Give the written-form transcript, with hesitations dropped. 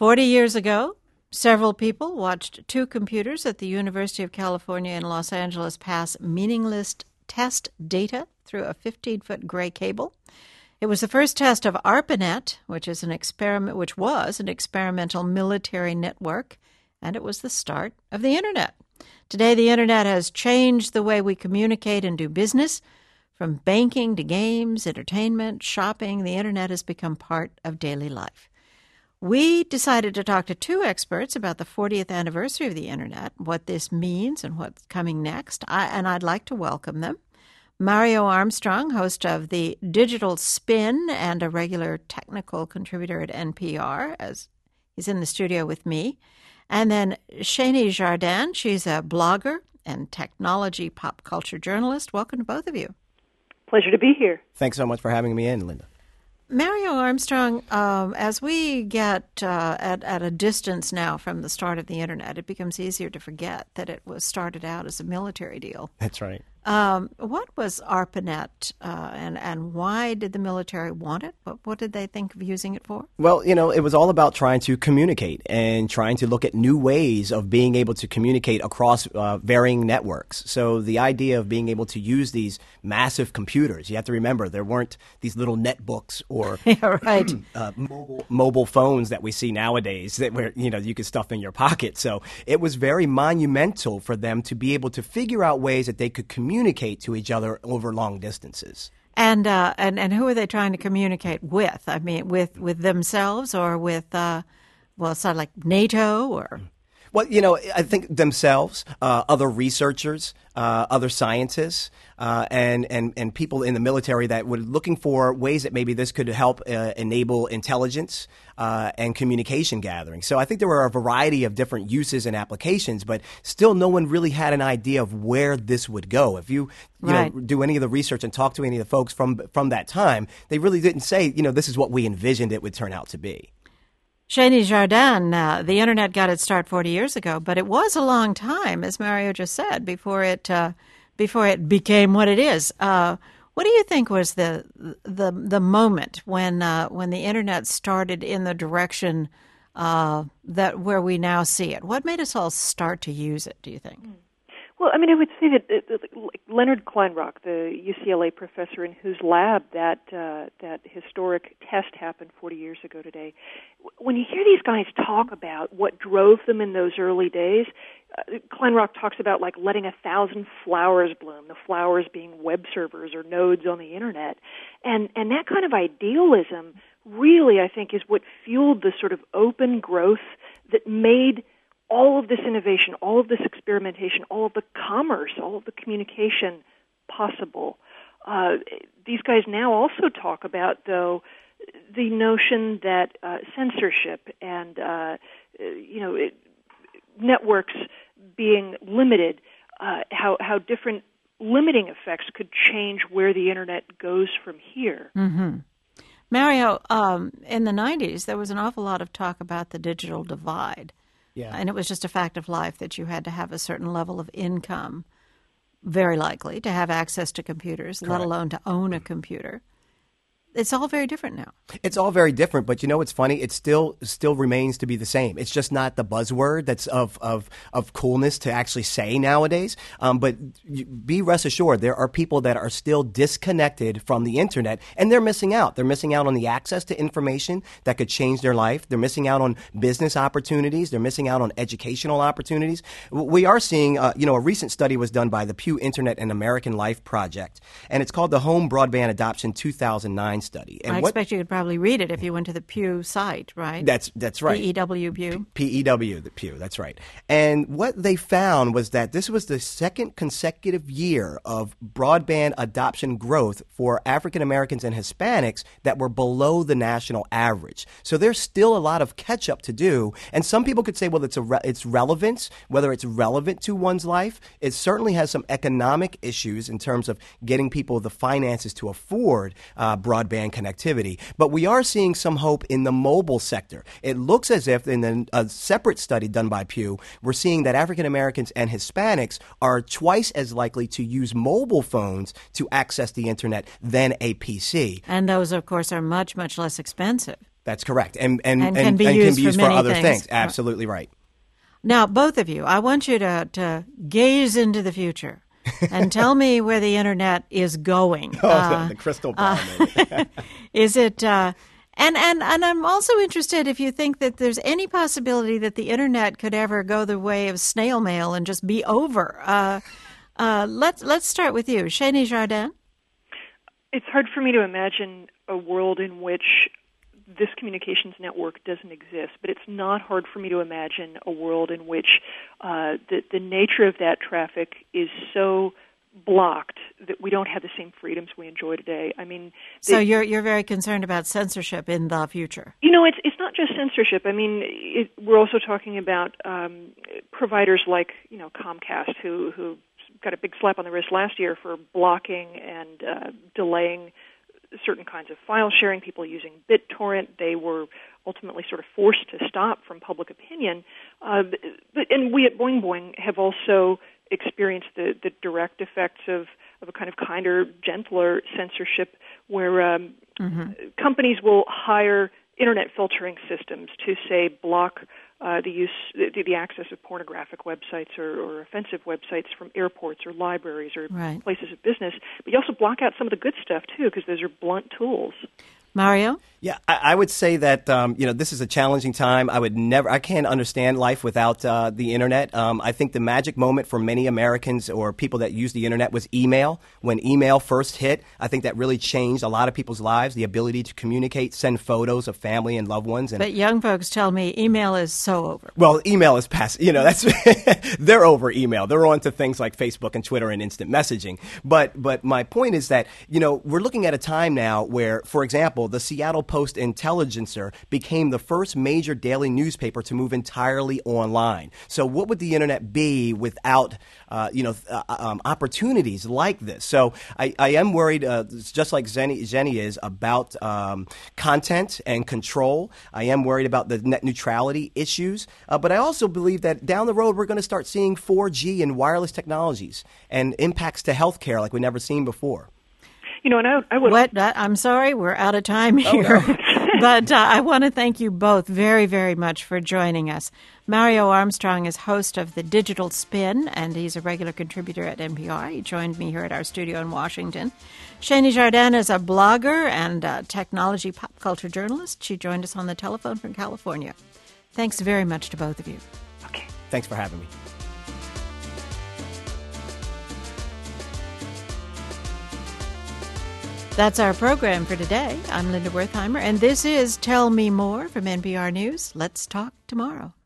40 years ago, several people watched two computers at the University of California in Los Angeles pass meaningless test data through a 15-foot gray cable. It was the first test of ARPANET, which was an experimental military network, and it was the start of the Internet. Today, the Internet has changed the way we communicate and do business. From banking to games, entertainment, shopping, the Internet has become part of daily life. We decided to talk to two experts about the 40th anniversary of the Internet, what this means and what's coming next, and I'd like to welcome them. Mario Armstrong, host of the Digital Spin and a regular technical contributor at NPR, as he's in the studio with me. And then Shani Jardin, she's a blogger and technology pop culture journalist. Welcome to both of you. Pleasure to be here. Thanks so much for having me in, Linda. Mario Armstrong, as we get at a distance now from the start of the Internet, it becomes easier to forget that it was started out as a military deal. That's right. What was ARPANET, and why did the military want it? What did they think of using it for? Well, it was all about trying to communicate and trying to look at new ways of being able to communicate across varying networks. So the idea of being able to use these massive computers, you have to remember there weren't these little netbooks or right. mobile phones that we see nowadays that where you could stuff in your pocket. So it was very monumental for them to be able to figure out ways that they could communicate to each other over long distances. And who are they trying to communicate with? I mean, with themselves or with, sort of like NATO or? Well, I think themselves, other researchers, other scientists, and people in the military that were looking for ways that maybe this could help enable intelligence and communication gathering. So I think there were a variety of different uses and applications, but still no one really had an idea of where this would go. If you do any of the research and talk to any of the folks from that time, they really didn't say, this is what we envisioned it would turn out to be. Shani Jardin, the Internet got its start 40 years ago, but it was a long time, as Mario just said, before it became what it is. What do you think was the moment when the Internet started in the direction that where we now see it? What made us all start to use it, do you think? Well, I mean, I would say that Leonard Kleinrock, the UCLA professor in whose lab that historic test happened 40 years ago today, when you hear these guys talk about what drove them in those early days, Kleinrock talks about like letting 1,000 flowers bloom, the flowers being web servers or nodes on the Internet. And that kind of idealism really, I think, is what fueled the sort of open growth that made all of this innovation, all of this experimentation, all of the commerce, all of the communication possible. These guys now also talk about, though, the notion that censorship and, networks being limited, how different limiting effects could change where the Internet goes from here. Mm-hmm. Mario, in the 90s, there was an awful lot of talk about the digital divide. Yeah. And it was just a fact of life that you had to have a certain level of income, very likely, to have access to computers, Correct. let alone to own a computer. It's all very different now. It's all very different, but it's funny. It still remains to be the same. It's just not the buzzword that's of coolness to actually say nowadays. But be rest assured, there are people that are still disconnected from the Internet, and they're missing out. They're missing out on the access to information that could change their life. They're missing out on business opportunities. They're missing out on educational opportunities. We are seeing, a recent study was done by the Pew Internet and American Life Project, and it's called the Home Broadband Adoption 2009 study. And I expect you could probably read it if you went to the Pew site, right? That's right. PEW Pew. PEW, the Pew, that's right. And what they found was that this was the second consecutive year of broadband adoption growth for African Americans and Hispanics that were below the national average. So there's still a lot of catch up to do. And some people could say, well, it's relevance, whether it's relevant to one's life. It certainly has some economic issues in terms of getting people the finances to afford broadband connectivity. But we are seeing some hope in the mobile sector. It looks as if in a separate study done by Pew, we're seeing that African Americans and Hispanics are twice as likely to use mobile phones to access the Internet than a PC. And those, of course, are much, much less expensive. That's correct. And can be used for many other things. things. Absolutely right. Now, both of you, I want you to gaze into the future and tell me where the Internet is going. The crystal ball. Is it... And I'm also interested if you think that there's any possibility that the Internet could ever go the way of snail mail and just be over. Let's start with you, Shani Jardin. It's hard for me to imagine a world in which this communications network doesn't exist, but it's not hard for me to imagine a world in which the nature of that traffic is so blocked that we don't have the same freedoms we enjoy today. I mean, so you're very concerned about censorship in the future. You know, it's not just censorship. I mean, we're also talking about providers like Comcast, who got a big slap on the wrist last year for blocking and delaying certain kinds of file sharing. People using BitTorrent, they were ultimately sort of forced to stop from public opinion. And we at Boing Boing have also experienced the direct effects of a kind of kinder, gentler censorship where companies will hire internet filtering systems to, say, block the access of pornographic websites or offensive websites from airports or libraries or places of business. But you also block out some of the good stuff, too, because those are blunt tools. Mario? Yeah, I would say that, this is a challenging time. I can't understand life without the Internet. I think the magic moment for many Americans or people that use the Internet was email. When email first hit, I think that really changed a lot of people's lives, the ability to communicate, send photos of family and loved ones. But young folks tell me email is so over. Well, email is past, they're over email. They're on to things like Facebook and Twitter and instant messaging. But my point is that, we're looking at a time now where, for example, the Seattle Post-Intelligencer became the first major daily newspaper to move entirely online. So what would the Internet be without, opportunities like this? So I am worried, just like Jenny is, about content and control. I am worried about the net neutrality issues. But I also believe that down the road, we're going to start seeing 4G and wireless technologies and impacts to healthcare like we've never seen before. And I would... What? I'm sorry, we're out of time here. Oh, no. But I want to thank you both very, very much for joining us. Mario Armstrong is host of The Digital Spin, and he's a regular contributor at NPR. He joined me here at our studio in Washington. Shani Jardin is a blogger and a technology pop culture journalist. She joined us on the telephone from California. Thanks very much to both of you. Okay. Thanks for having me. That's our program for today. I'm Linda Wertheimer, and this is Tell Me More from NPR News. Let's talk tomorrow.